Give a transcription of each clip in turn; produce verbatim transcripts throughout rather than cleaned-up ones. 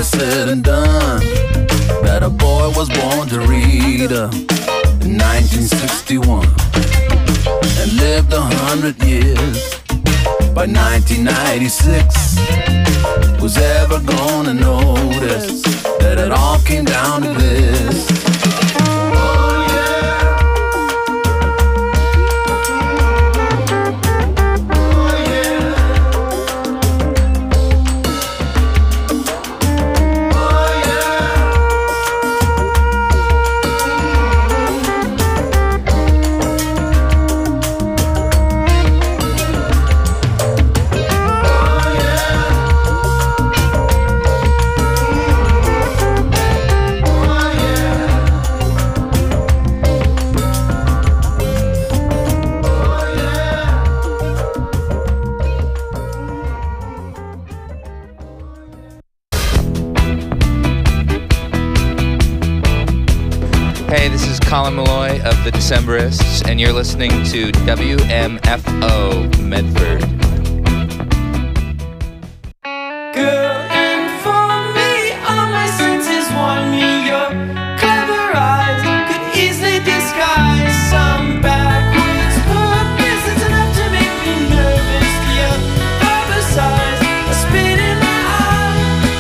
is said and done, that a boy was born to read uh, in nineteen sixty-one and lived a hundred years. By nineteen ninety-six, who's ever gonna notice that it all came down to this? Hey, this is Colin Malloy of the Decemberists, and you're listening to W M F O Medford. Girl, inform me, all my senses warn me your clever eyes could easily disguise some backwards purpose. It's enough to make me nervous. Your oversized, a spit in my eye.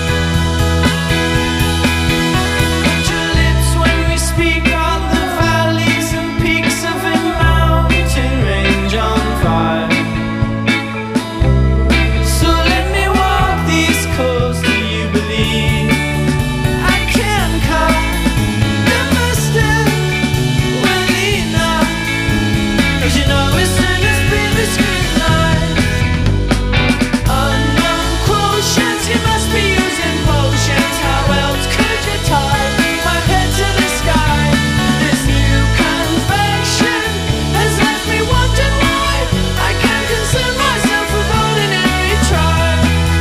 Your lips when we speak on the valleys and peaks of a mountain range on fire. So let me walk these coasts. Do you believe I can cut the mustard well enough? 'Cause you know as soon as baby screen line unknown quotients, you must be using potions. How else could you tie my head to the sky? This new confection has left me wondering why I can't concern myself with ordinary trial.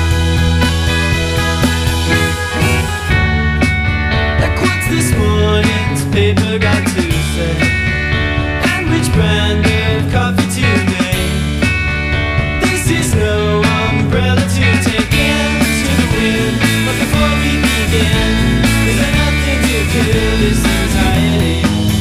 Like what's this morning's paper got to say? And which brand of coffee today? This is no umbrella to take into the wind. But before we begin, is there nothing to kill this anxiety?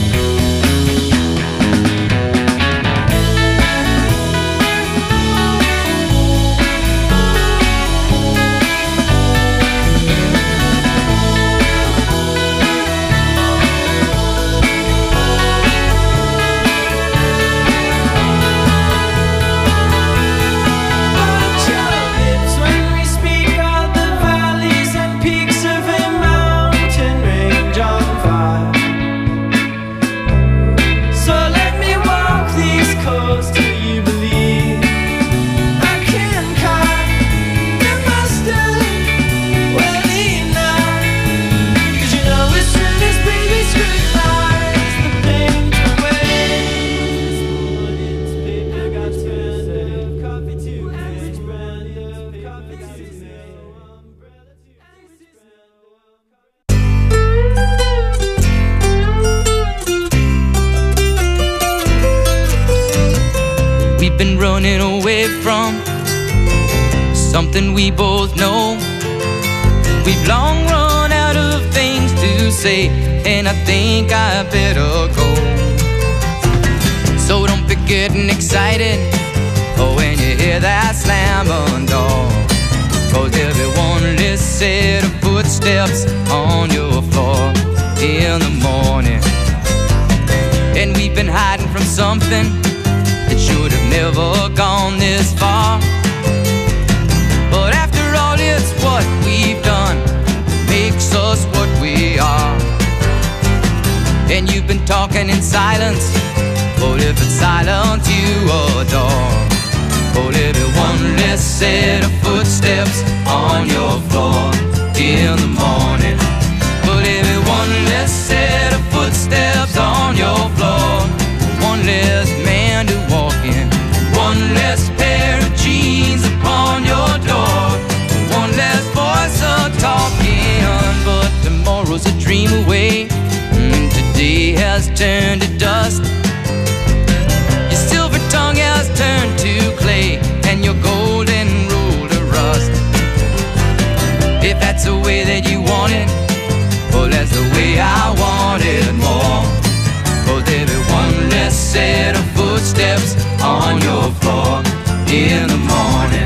Watch your lips when we speak of the valleys and peaks of a mountain range on fire. So let me walk these coasts. Do you believe I can cut the mustard well enough? 'Cause you know as soon as baby scrutinize the paint away. This morning's paper got turned of coffee to which brand of coffee to say? Umbrella to which brand? We've been running away from something we both know. We've long run out of things to say, and I think I better go. So don't be getting excited oh, when you hear that slam on door. 'Cause there'll be one less set of footsteps on your floor in the morning. And we've been hiding from something that should have never gone this far. But after all, it's what we've done that makes us what we are. And you've been talking in silence, but if it's silence you adore. But there'll be one less set of footsteps on your floor in the morning. But there'll be one less set of footsteps on your floor. One less man to walk in, one less pair of jeans upon your door, one less voice a talking. But tomorrow's a dream away, and today has turned to dust. Your silver tongue has turned to clay, and your golden rule to rust. If that's the way that you set of footsteps on your floor in the morning.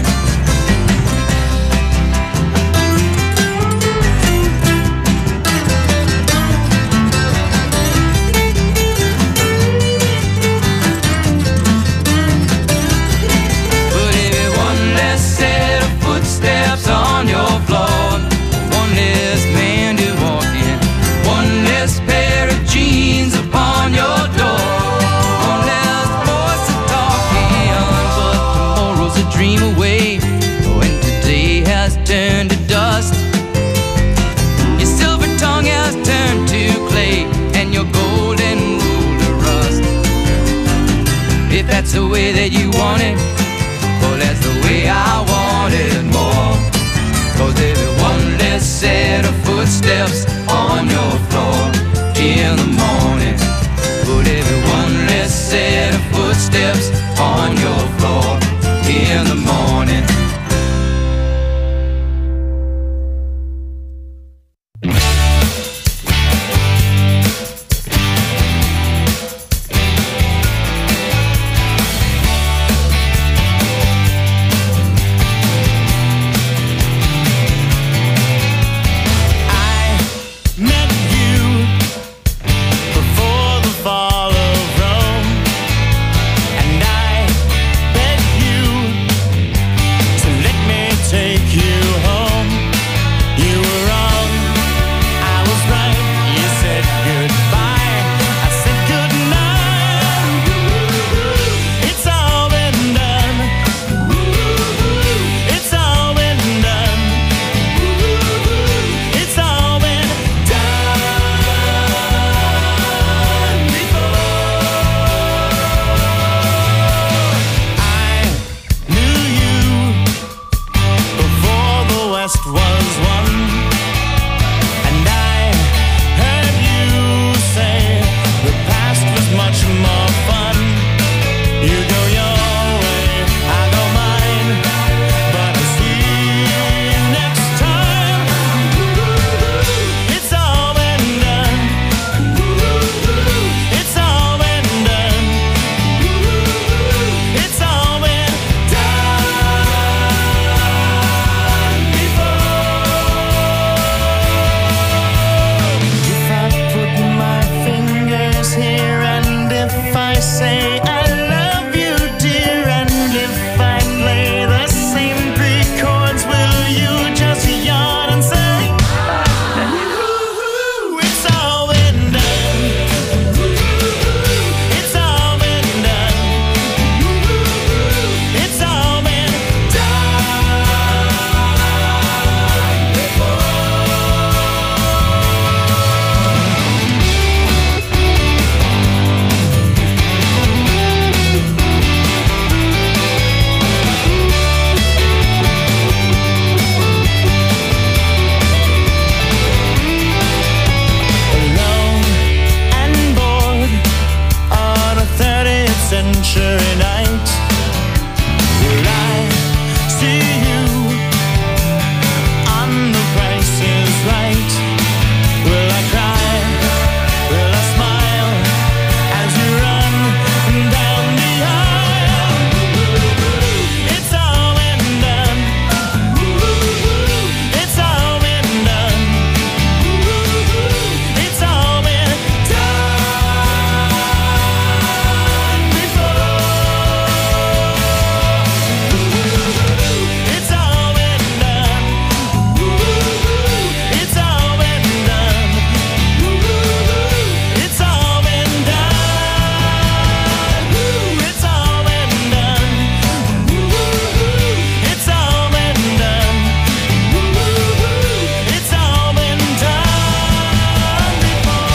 But every one less set of footsteps on your floor, one less man to walk in, one less pair of jeans upon your door, one less voice to talk in. But tomorrow's a dream away, when today has turned to dust. Your silver tongue has turned to clay, and your golden rule to rust. If that's the way that you want it, well, that's the way I want it more. Cause every one less set of footsteps on your floor in the morning. But every one less set of footsteps on your floor in the morning. Met you before the fall of Rome, and I beg you to let me take you home. You were wrong, I was right. You said goodbye, I said goodnight. It's all been done. It's all been done. It's all been done before. I knew you before the West was won, and I heard you say the past was much more fun. You go your way, I go mine, but I'll see you next time. It's all been done. It's all been done. It's all been done before. If I put my fingers here, and if I say I love you, dear, and if I play the same three chords, will you just yawn and say, it's all been done. It's all been done. It's all been done before. Alone and bored on a thirtieth century night, will I see you on The Price is Right? Will I cry? Will I smile as you run down the aisle? It's all been done. It's all been done. It's all been done before. It's all been done. It's all been done. It's all been done. It's all been done. It's all been done. It's all been done before.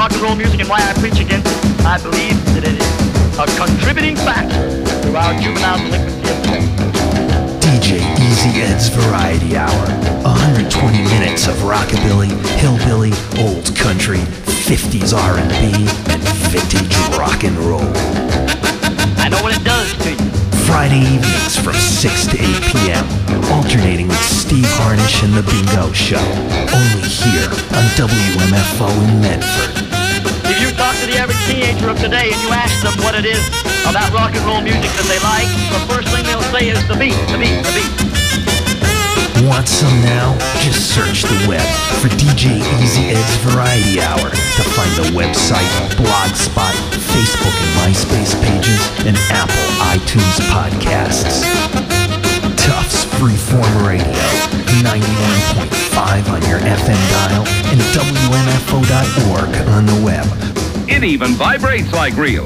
rock and roll music and why I preach against it. I believe that it is a contributing factor to our juvenile delinquency epidemic. D J Easy Ed's Variety Hour. one hundred twenty minutes of rockabilly, hillbilly, old country, fifties R and B, and vintage rock and roll. I know what it does to you. Friday evenings from six to eight p.m. Alternating with Steve Harnish and The Bingo Show. Only here on W M F O in Medford. If you talk to the average teenager of today and you ask them what it is about rock and roll music that they like, the first thing they'll say is the beat, the beat, the beat. Want some now? Just search the web for D J Easy Ed's Variety Hour to find the website, Blogspot, Facebook and MySpace pages, and Apple iTunes podcasts. Tufts Freeform Radio, ninety-one point five on your F M dial, and W M F O dot org on the web. It even vibrates like real.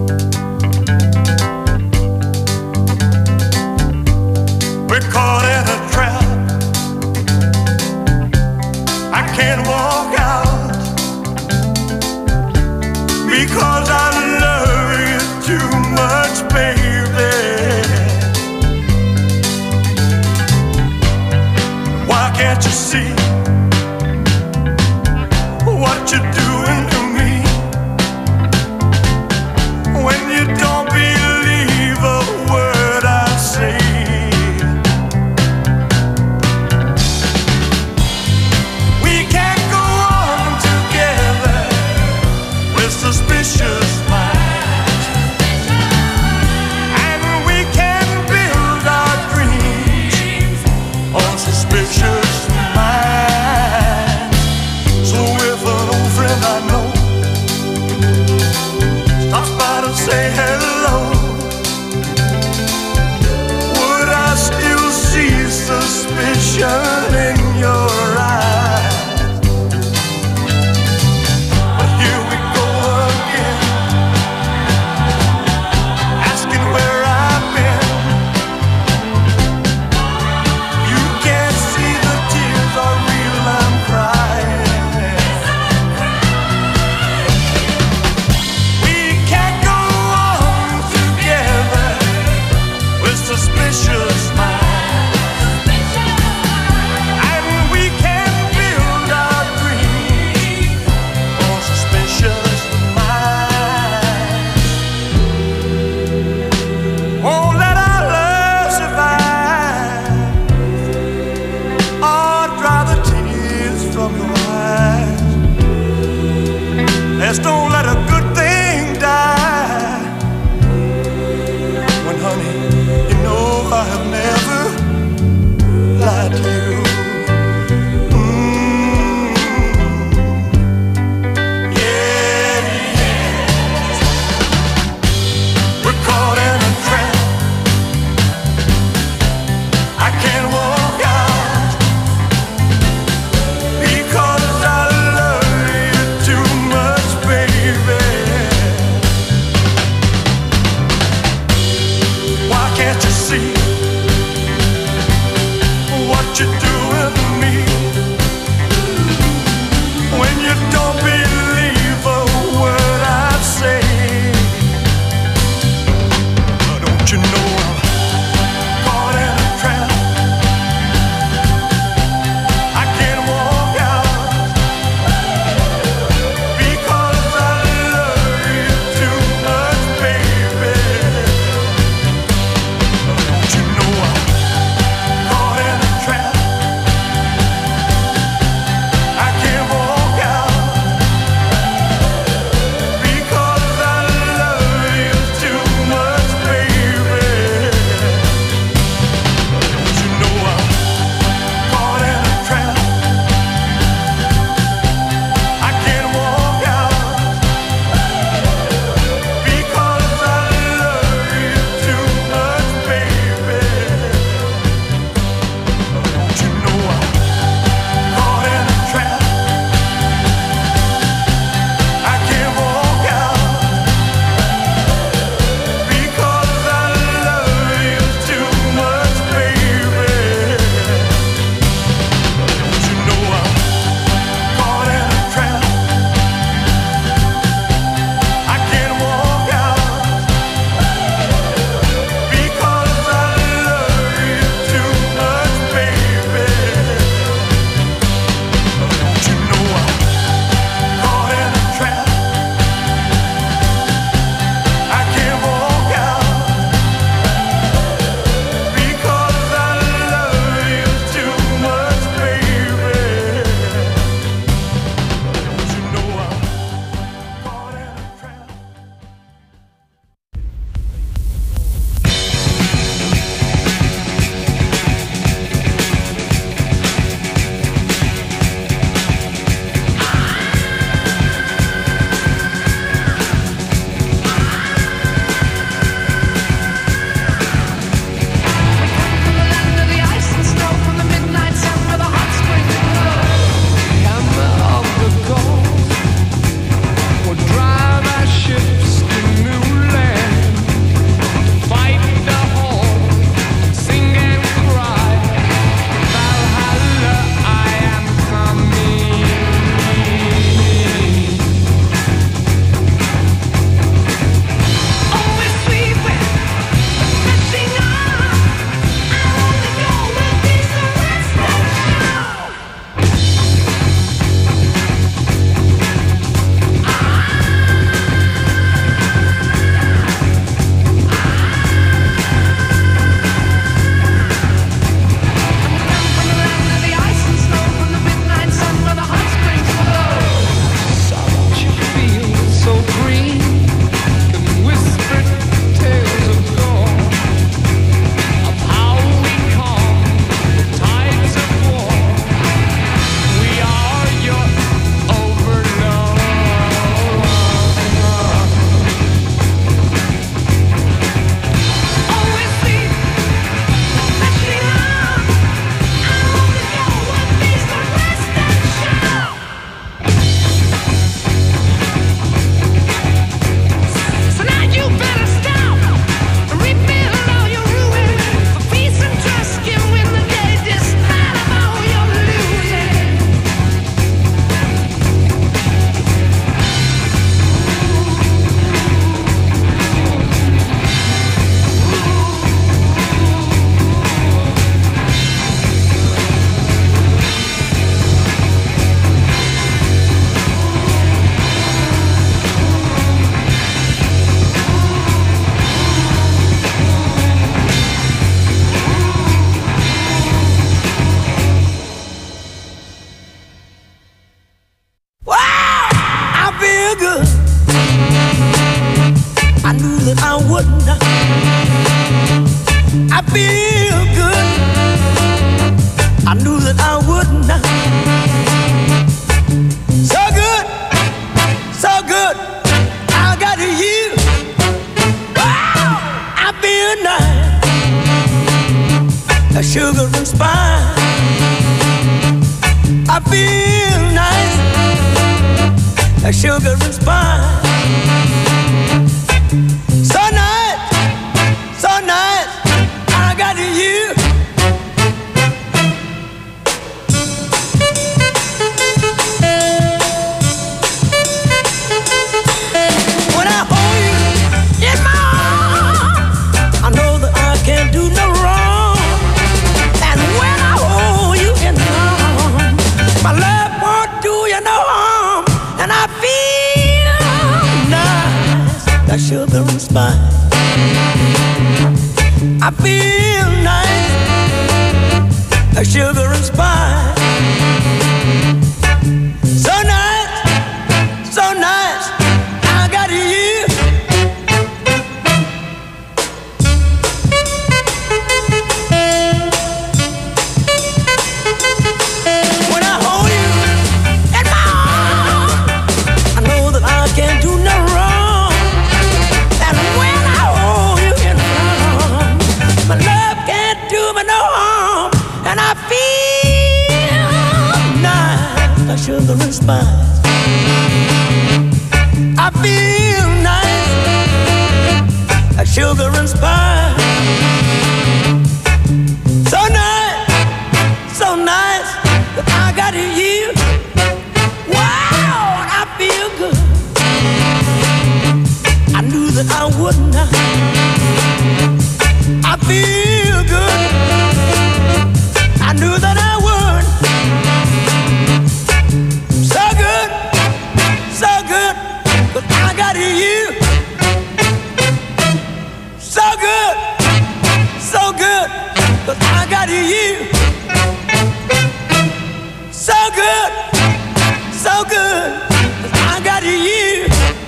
We're caught in a trap. I can't walk out because I love you too much, baby. Why can't you see what you're doing to me when you don't believe a word I say? We can't go on together with suspicious minds, and we can build our dreams on suspicious minds. So if an old friend I know stops by to say hello, would I still see suspicion in your eyes? But here we go again, asking where I've been. You can't see the tears are real, I'm crying. We can't go on together with suspicious minds, and we can build our dreams on suspicious minds. Won't let our love survive or dry the tears from your eyes. Let's don't let a good thing die. When, honey, you know I have never lied to you. Mm. Yeah, yeah. We're caught in a trap. I can't walk out because I love you too much, baby. green and whispered tales of gore, of how we calm the tides of war. We are your overlord. Always sleep, especially now. I only know what makes the rest and shout. So now you better stop and rebuild all your ruin. For peace and trust can win the day. This night of all you're losing. Wow, I feel good. I knew that I wouldn't. I feel good. I knew that I wouldn't. So good, so good. I got you. Wow, I feel nice. A sugar and spice. I feel nice. A sugar and spice. So nice, so nice. I got you. When I hold you in my arms, I know that I can't do no wrong. And when I hold you in my arms, my love won't do you no harm. And I feel nice, that sugar and spice. I feel nice, that sugar and spice. So nice, so nice, I got you. When I hold you in my arms, I know that I can't do no wrong. And when I hold you in my arms, my love can't do me no harm. And I feel nice, like sugar and spice. I feel nice, like sugar and spice. So nice, so nice, that I got you. Wow, I feel good. I knew that I wouldn't. I feel good. I knew that I would. So good, so good, but I got you. So good, so good, but I got you. So good, so good, but I got you.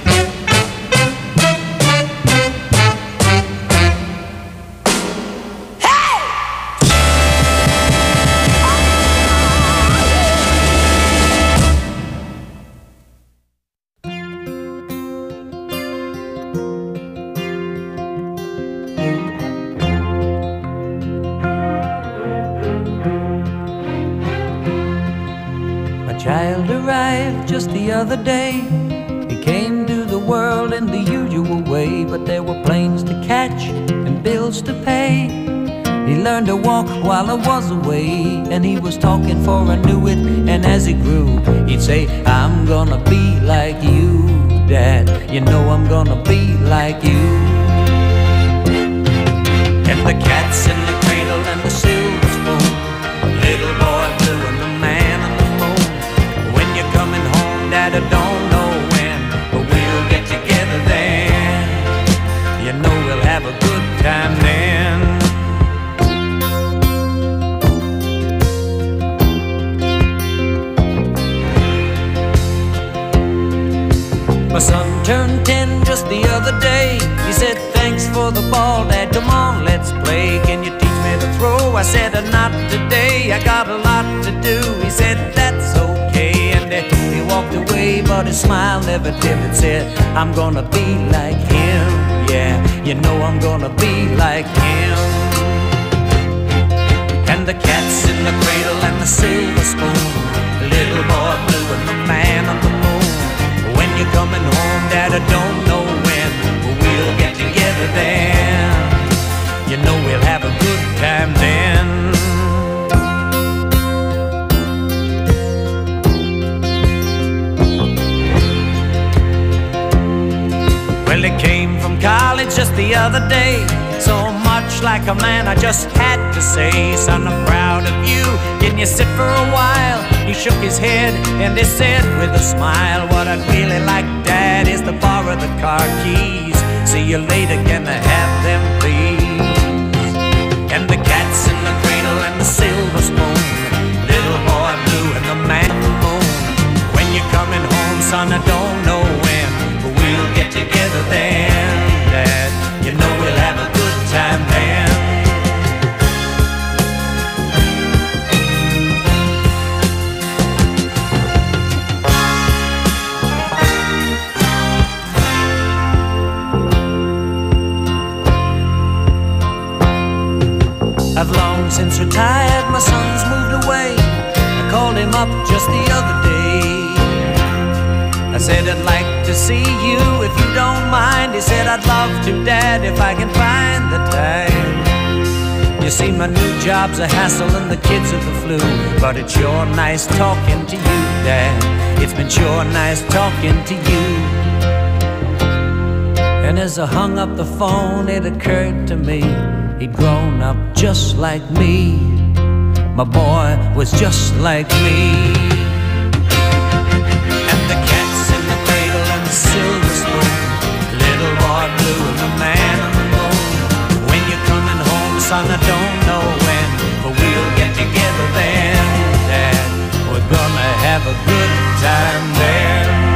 Child arrived just the other day. He came to the world in the usual way, but there were planes to catch and bills to pay. He learned to walk while I was away, and he was talking for I knew it. And as he grew, he'd say, I'm gonna be like you, Dad. You know I'm gonna be like you. And the cat's in the cradle and the silver spoon, little boy blue and the man on the moon. When you're coming home, Dad, I don't know when, but we'll get together then. You know we'll have a good time then. My son turned ten just the other day. He said, thanks for the ball, Dad, come on, let's play. Can you teach me to throw? I said, not today, I got a lot to do. He said, that's okay, and he walked away, but his smile never dimmed. It said, I'm gonna be like him, yeah, you know I'm gonna be like him. And the cat's in the cradle and the silver spoon, the little boy blue and the man on the moon. When you're coming home, Dad, I don't know when, but we'll get together then. You know we'll have a good time then. Well, he came from college just the other day, so much like a man I just had to say, son, I'm proud of you, can you sit for a while? He shook his head and he said with a smile, what I'd really like, Dad, is to borrow the car keys. See you later, can I have them please? And the cat's in the cradle and the silver spoon, little boy blue and the man on the moon. When you're coming home, son, I don't know when, but we'll get together then, Dad, you know we'll have a good time then. I've long since retired, my son's moved away. I called him up just the other day. I said, I'd like to see you if you don't mind. He said, I'd love to, Dad, if I can find the time. You see, my new job's a hassle and the kids are the flu, but it's sure nice talking to you, Dad. It's been sure nice talking to you. And as I hung up the phone, it occurred to me, he'd grown up just like me. My boy was just like me. And the cat's in the cradle and the silver spoon, little boy blue and the man on the moon. When you're coming home, son, I don't know when, but we'll get together then, Dad. We're gonna have a good time then.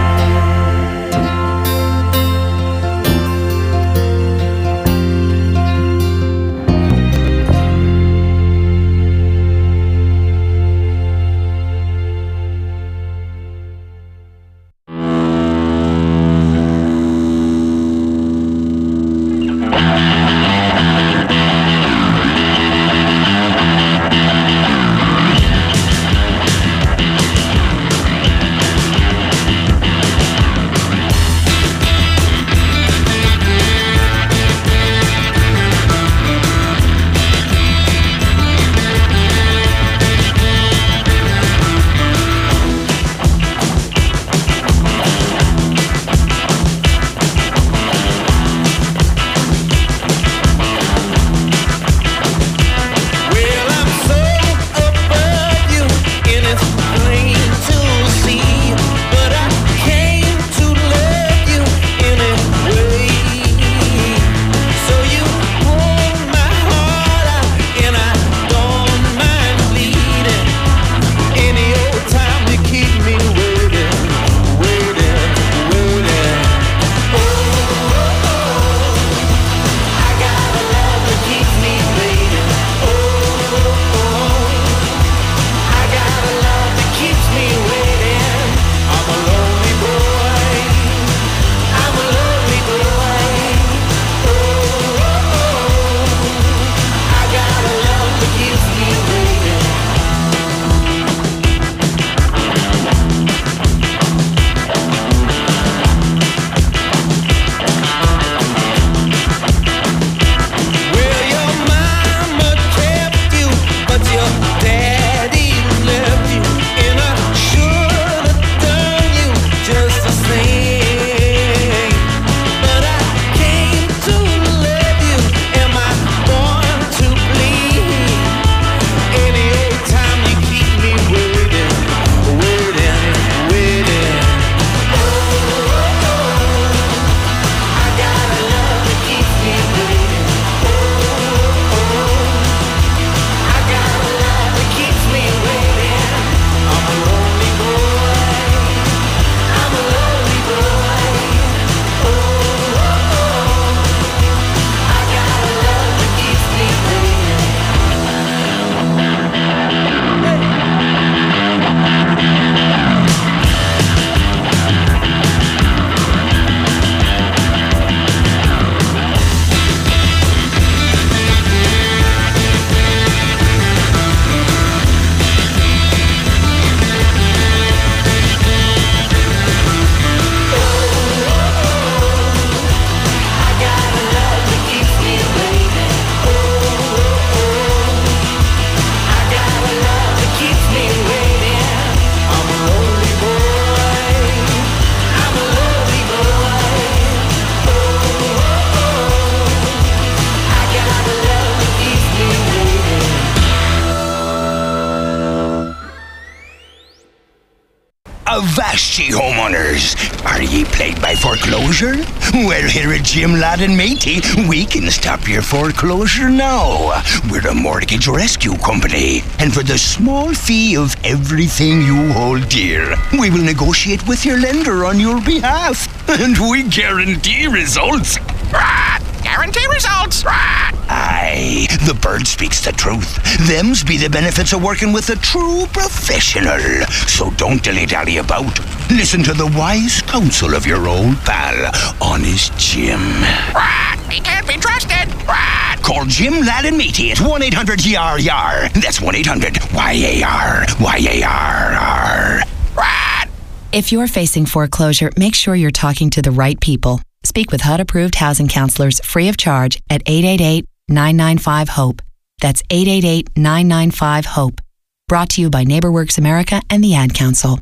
Avast ye, homeowners! Are ye plagued by foreclosure? Well, here at Jim Ladd and Matey, we can stop your foreclosure now. We're a mortgage rescue company, and for the small fee of everything you hold dear, we will negotiate with your lender on your behalf, and we guarantee results. Guarantee results. Aye, the bird speaks the truth. Them's be the benefits of working with a true professional. So don't dilly-dally about. Listen to the wise counsel of your old pal, Honest Jim. He can't be trusted. Call Jim Ladd and Matey at one eight hundred Y A R Y A R. That's one eight hundred Y A R Y A R R. If you're facing foreclosure, make sure you're talking to the right people. Speak with H U D-approved housing counselors free of charge at eight eight eight, nine nine five, HOPE. That's eight eight eight, nine nine five, HOPE. Brought to you by NeighborWorks America and the Ad Council.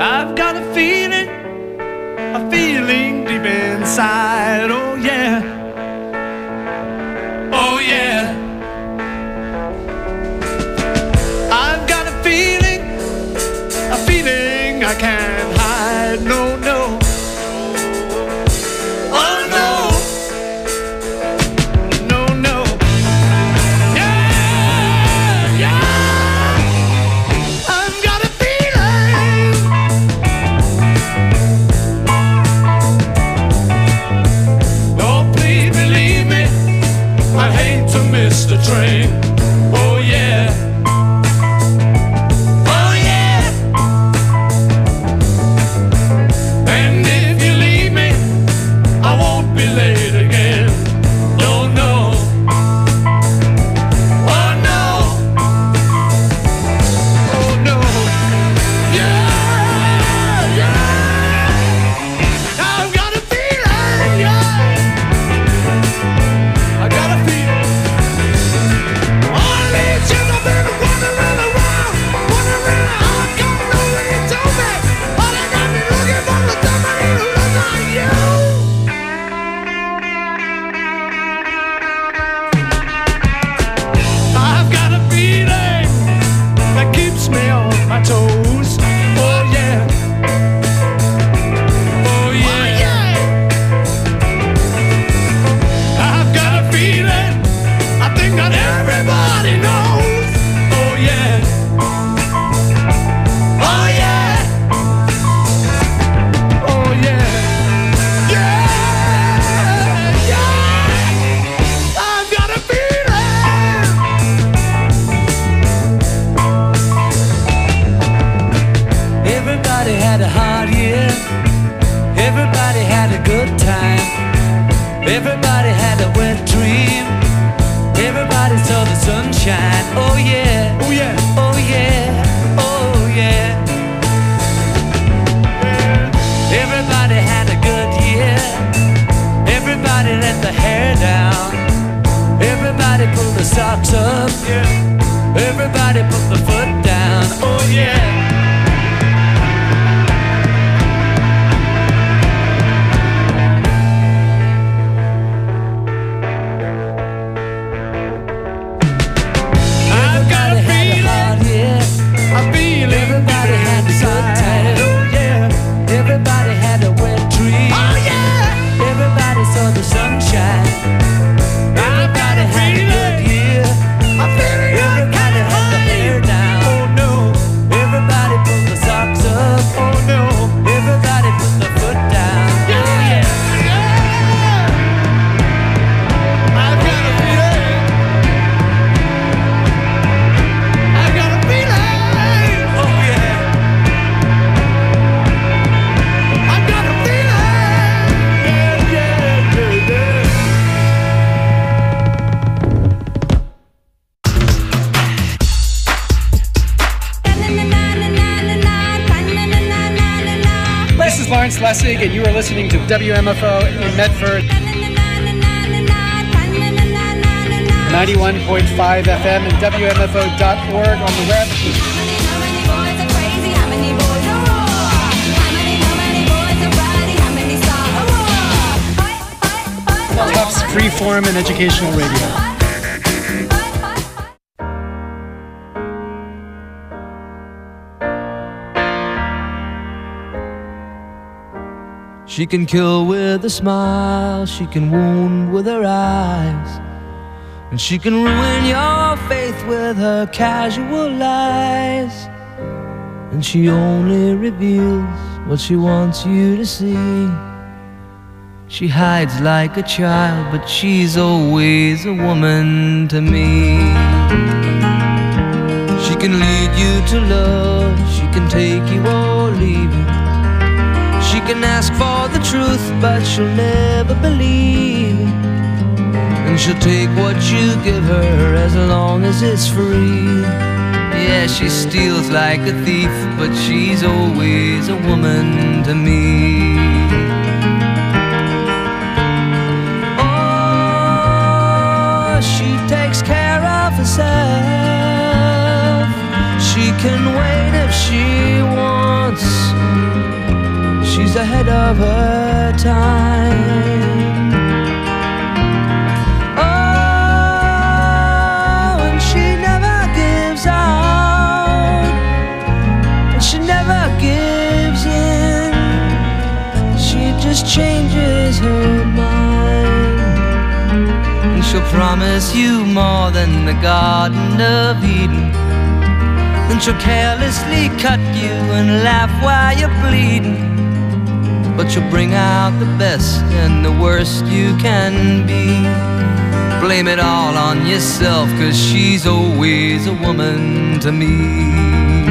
I've got a feeling, a feeling deep inside. Oh yeah, oh yeah. I've got a feeling, a feeling I can't hide. No, no. Oh no. No, no. Yeah, yeah. I've got a feeling. Oh, please believe me, I hate to miss the train. Oh yeah. Oh yeah. And if you leave me, I won't be late again. No, no. Oh no. Oh no. Yeah, yeah. I've got a feeling, yeah. I got a feeling. All these years I've been wandering around, wandering around. I don't know what you told me. All I got me looking for was somebody who looks like you. I've got a feeling that keeps me on my toes. Oh yeah. Oh yeah. I've got a feeling, I think that everybody knows. Oh yeah. Oh yeah. Oh yeah. Yeah, yeah. I've got a feeling. Everybody had a hard year. Everybody had a good time. Everybody had a wet dream. Everybody saw the sunshine. Oh yeah. Oh yeah. Oh yeah. Oh yeah. Everybody had a good year. Everybody let the hair down. Everybody pulled the socks up. Yeah. Everybody put the foot down. Oh yeah. I've got a feeling, a feeling. Everybody had a good time. Oh yeah. Everybody had a wet dream. Oh yeah. Everybody saw the sunshine. Everybody had a good year. Everybody had the hair down. Oh no. Everybody pulled the socks up. Oh no. Everybody put the foot down. Oh yeah. I've got a feeling. I got a feeling. Oh yeah. I got a feeling. Yeah, yeah, yeah, yeah. This is Lawrence Lessig, and you are listening to W M F O in Medford, ninety-one point five F M and W M F O dot org on the web. Tufts Freeform and Educational Radio. She can kill with a smile, she can wound with her eyes, and she can ruin your faith with her casual lies. And she only reveals what she wants you to see. She hides like a child, but she's always a woman to me. She can lead you to love, she can take you or leave you. She can ask for the truth, but she'll never believe. And she'll take what you give her as long as it's free. Yeah, she steals like a thief, but she's always a woman to me. Oh, she takes care of herself. She can wait if she wants. she's ahead of her time. Oh, and she never gives out, and she never gives in. She just changes her mind, and she'll promise you more than the Garden of Eden. Then she'll carelessly cut you and laugh while you're bleeding. But she'll bring out the best and the worst you can be. Blame it all on yourself, 'cause she's always a woman to me.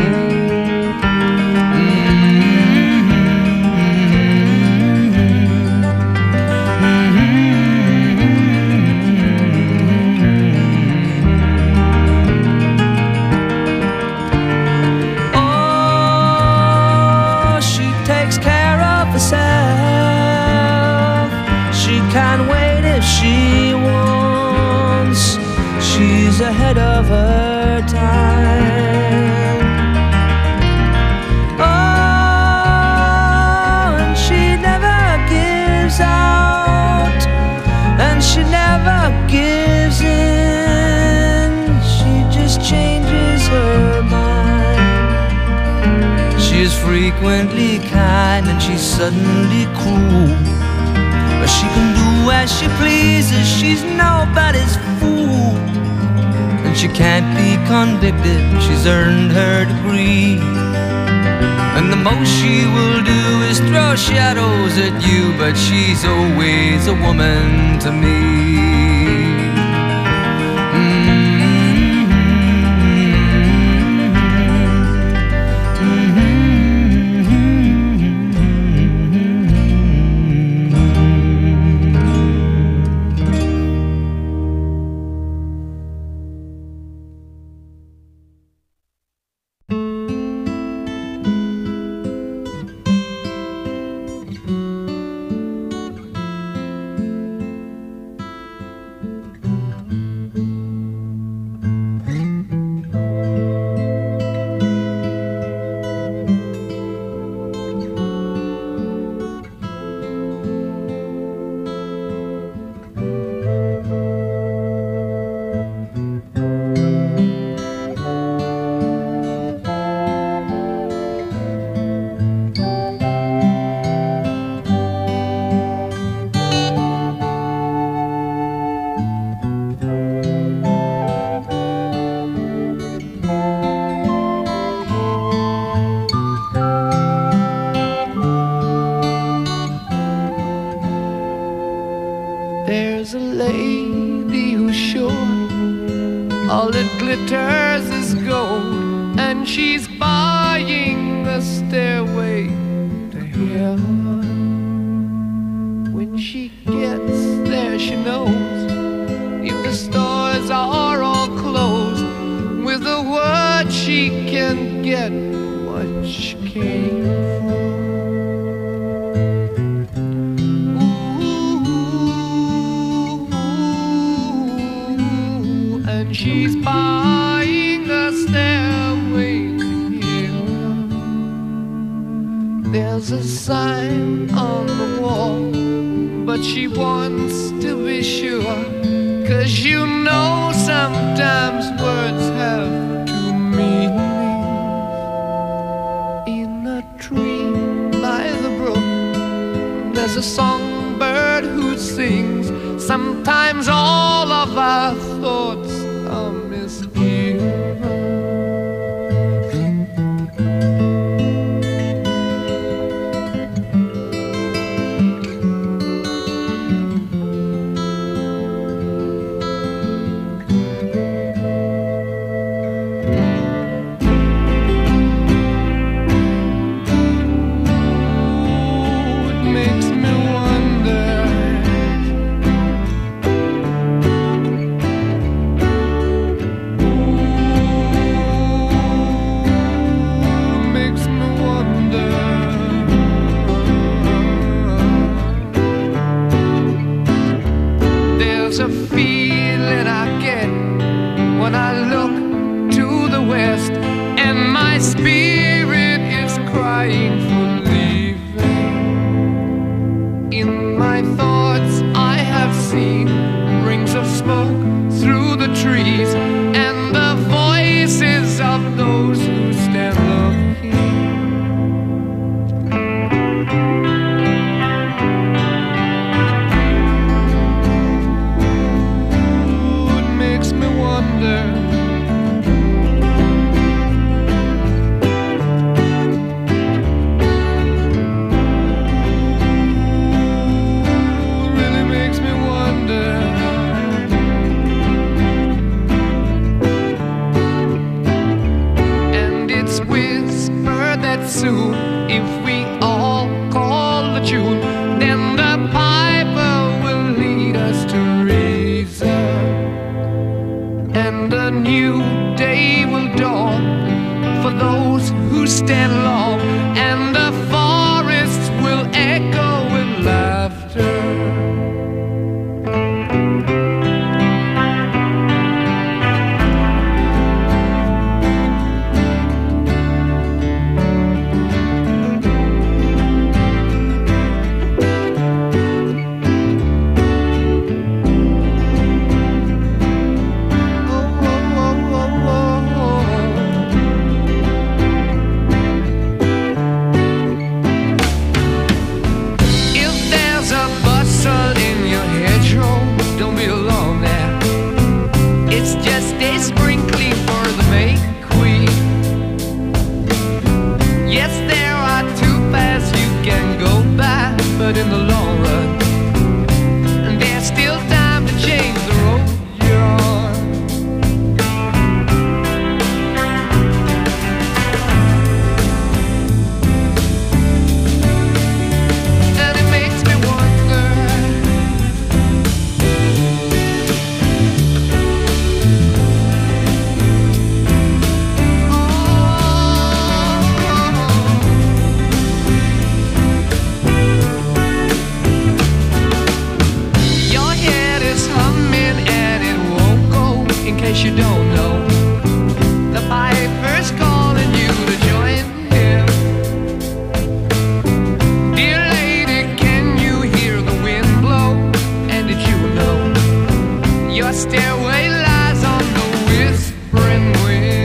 She wants, she's ahead of her time. Oh, and she never gives out, and she never gives in. She just changes her mind. She is frequently kind and she's suddenly cruel. She can do as she pleases, she's nobody's fool. And she can't be convicted, she's earned her degree. And the most she will do is throw shadows at you, but she's always a woman to me. a new day will dawn for those who stand long, and the forests will echo with laughter. But in the long run, and there's still time to change the road you're on. And it makes me wonder, in case you don't know, the piper's calling you to join him. Dear lady, can you hear the wind blow? And did you know your stairway lies on the whispering wind?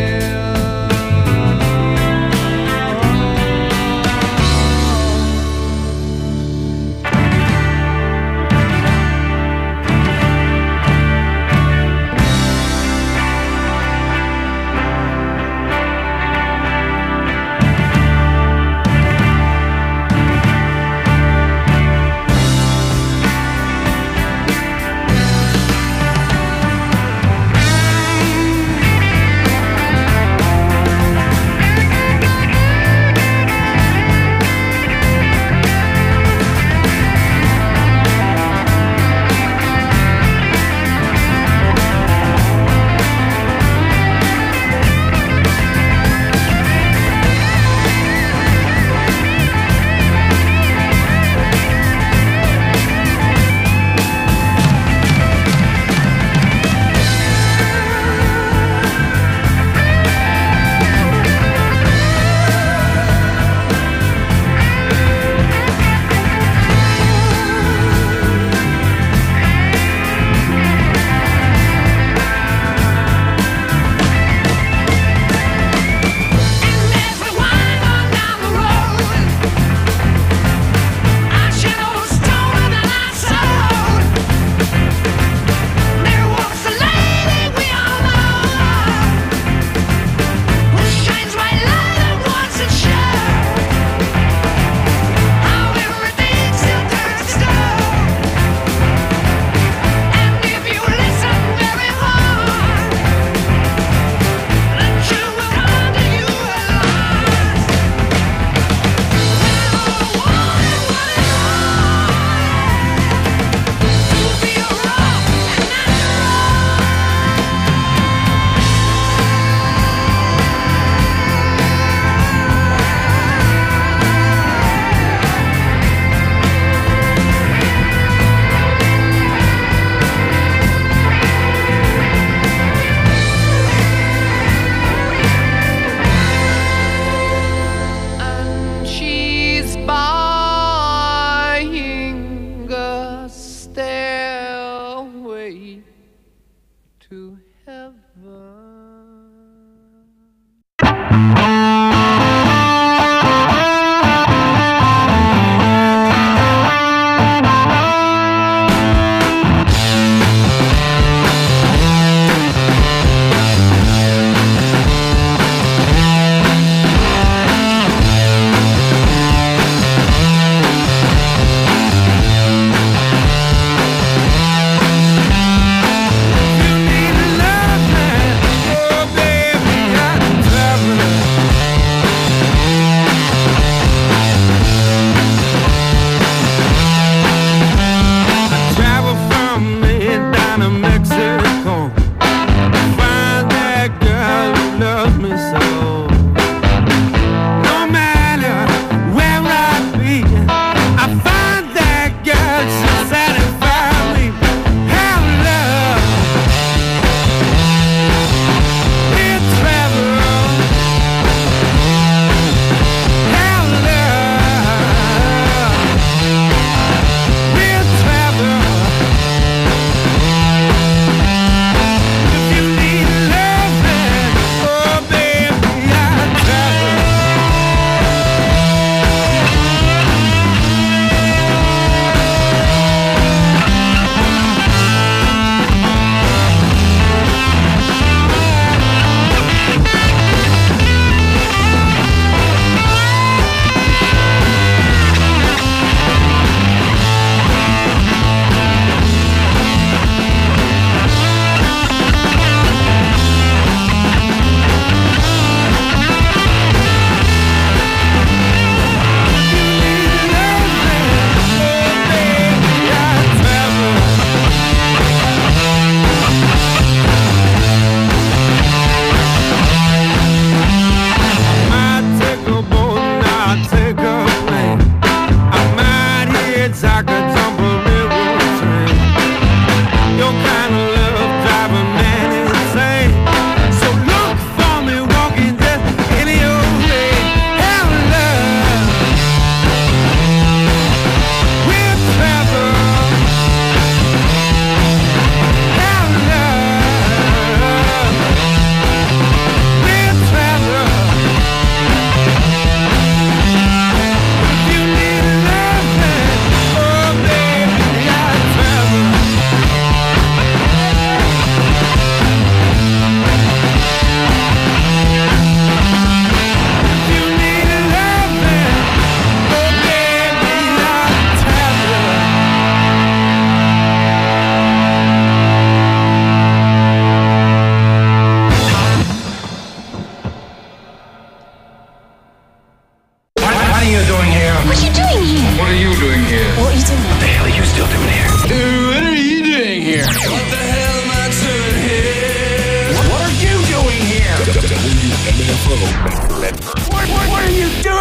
Oh, baby.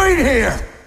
right here.